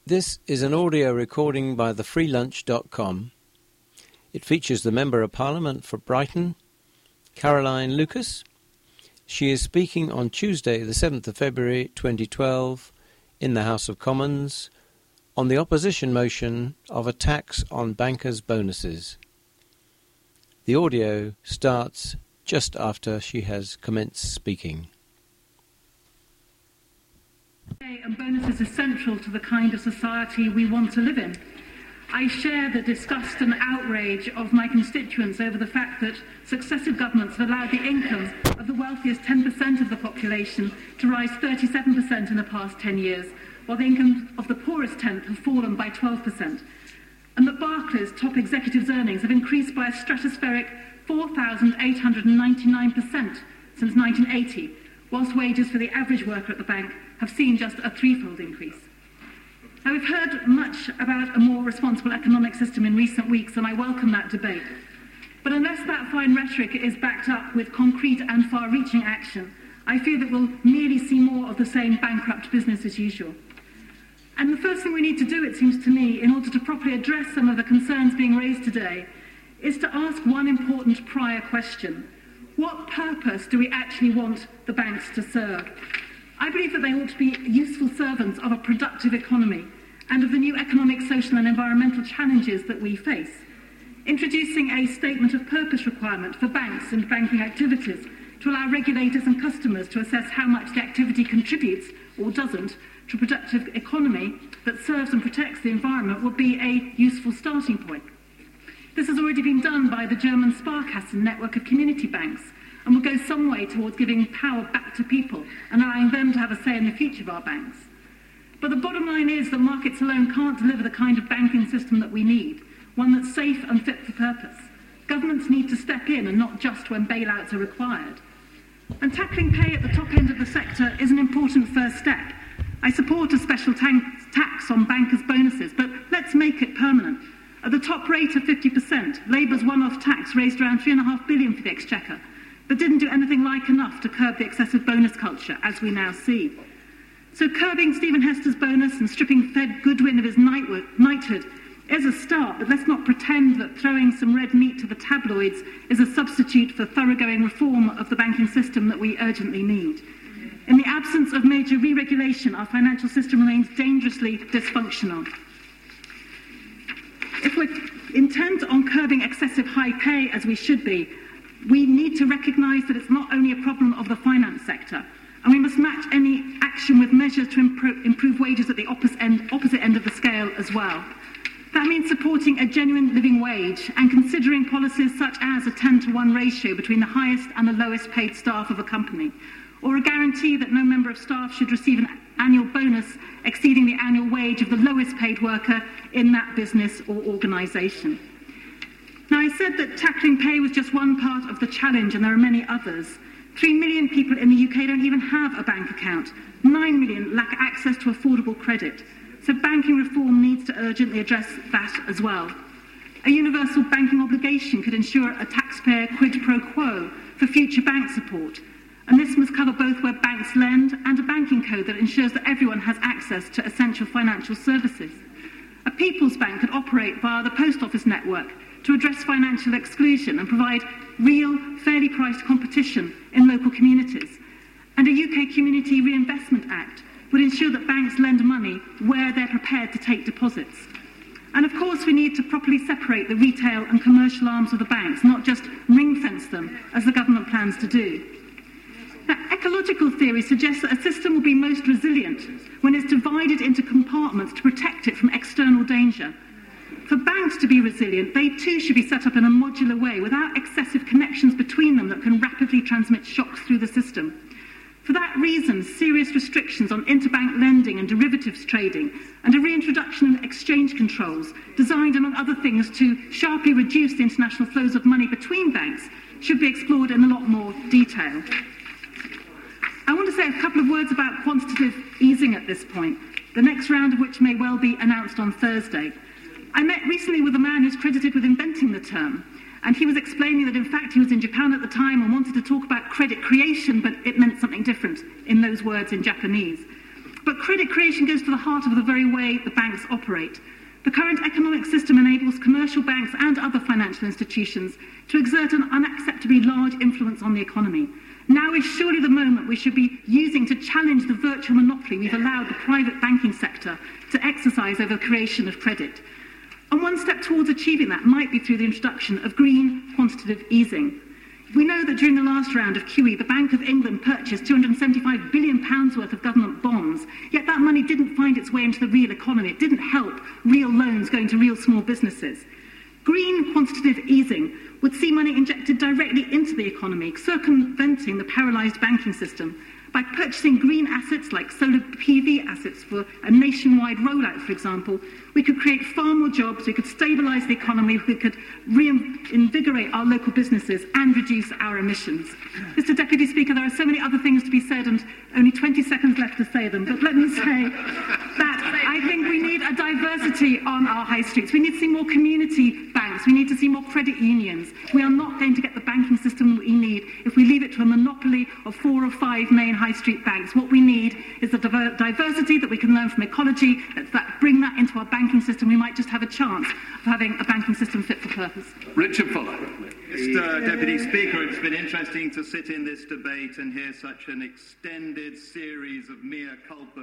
This is an audio recording by thefreelunch.com. It features the Member of Parliament for Brighton, Caroline Lucas. She is speaking on Tuesday, the 7th of February 2012, in the House of Commons, on the opposition motion of a tax on bankers' bonuses. The audio starts just after she has commenced speaking. And bonuses are central to the kind of society we want to live in. I share the disgust and outrage of my constituents over the fact that successive governments have allowed the income of the wealthiest 10% of the population to rise 37% in the past 10 years, while the income of the poorest tenth have fallen by 12%. And that Barclays' top executives' earnings have increased by a stratospheric 4,899% since 1980, whilst wages for the average worker at the bank have seen just a threefold increase. Now, we've heard much about a more responsible economic system in recent weeks, and I welcome that debate. But unless that fine rhetoric is backed up with concrete and far-reaching action, I fear that we'll merely see more of the same bankrupt business as usual. And the first thing we need to do, it seems to me, in order to properly address some of the concerns being raised today, is to ask one important prior question. What purpose do we actually want the banks to serve? I believe that they ought to be useful servants of a productive economy and of the new economic, social and environmental challenges that we face. Introducing a statement of purpose requirement for banks and banking activities to allow regulators and customers to assess how much the activity contributes or doesn't to a productive economy that serves and protects the environment would be a useful starting point. This has already been done by the German Sparkassen network of community banks, and will go some way towards giving power back to people and allowing them to have a say in the future of our banks. But the bottom line is that markets alone can't deliver the kind of banking system that we need, one that's safe and fit for purpose. Governments need to step in, and not just when bailouts are required. And tackling pay at the top end of the sector is an important first step. I support a special tax on bankers' bonuses, but let's make it permanent. At the top rate of 50%, Labour's one-off tax raised around £3.5 billion for the Exchequer, but didn't do anything like enough to curb the excessive bonus culture, as we now see. So curbing Stephen Hester's bonus and stripping Fed Goodwin of his knighthood is a start, but let's not pretend that throwing some red meat to the tabloids is a substitute for thoroughgoing reform of the banking system that we urgently need. In the absence of major re-regulation, our financial system remains dangerously dysfunctional. If we're intent on curbing excessive high pay, as we should be, we need to recognise that it's not only a problem of the finance sector, and we must match any action with measures to improve wages at the opposite end of the scale as well. That means supporting a genuine living wage and considering policies such as a 10-to-1 ratio between the highest and the lowest paid staff of a company, or a guarantee that no member of staff should receive an annual bonus exceeding the annual wage of the lowest paid worker in that business or organisation. Now, I said that tackling pay was just one part of the challenge, and there are many others. 3 million people in the UK don't even have a bank account. 9 million lack access to affordable credit. So banking reform needs to urgently address that as well. A universal banking obligation could ensure a taxpayer quid pro quo for future bank support. And this must cover both where banks lend and a banking code that ensures that everyone has access to essential financial services. A People's Bank could operate via the post office network to address financial exclusion and provide real, fairly priced competition in local communities. And a UK Community Reinvestment Act would ensure that banks lend money where they're prepared to take deposits. And of course, we need to properly separate the retail and commercial arms of the banks, not just ring-fence them, as the government plans to do. Now, ecological theory suggests that a system will be most resilient when it's divided into compartments to protect it from external danger. For banks to be resilient, they too should be set up in a modular way without excessive connections between them that can rapidly transmit shocks through the system. For that reason, serious restrictions on interbank lending and derivatives trading and a reintroduction of exchange controls designed, among other things, to sharply reduce the international flows of money between banks should be explored in a lot more detail. I want to say a couple of words about quantitative easing at this point, the next round of which may well be announced on Thursday. I met recently with a man who's credited with inventing the term, and he was explaining that in fact he was in Japan at the time and wanted to talk about credit creation, but it meant something different in those words in Japanese. But credit creation goes to the heart of the very way the banks operate. The current economic system enables commercial banks and other financial institutions to exert an unacceptably large influence on the economy. Now is surely the moment we should be using to challenge the virtual monopoly we've allowed the private banking sector to exercise over the creation of credit. And one step towards achieving that might be through the introduction of green quantitative easing. We know that during the last round of QE, the Bank of England purchased £275 billion worth of government bonds, yet that money didn't find its way into the real economy. It didn't help real loans going to real small businesses. Green quantitative easing would see money injected directly into the economy, circumventing the paralysed banking system. By purchasing green assets like solar PV assets for a nationwide rollout, for example, we could create far more jobs, we could stabilise the economy, we could reinvigorate our local businesses and reduce our emissions. Mr Deputy Speaker, there are so many other things to be said and only 20 seconds left to say them, but let me say that I think we need a diversity on our high streets. We need to see more community banks, we need to see more credit unions. We are not going to get the banking system we need if we leave it to a monopoly of 4 or 5 main high street banks. What we need is the diversity that we can learn from ecology, bring that into our banking system. We might just have a chance of having a banking system fit for purpose. Richard Fuller. Mr Deputy Speaker, it's been interesting to sit in this debate and hear such an extended series of mea culpa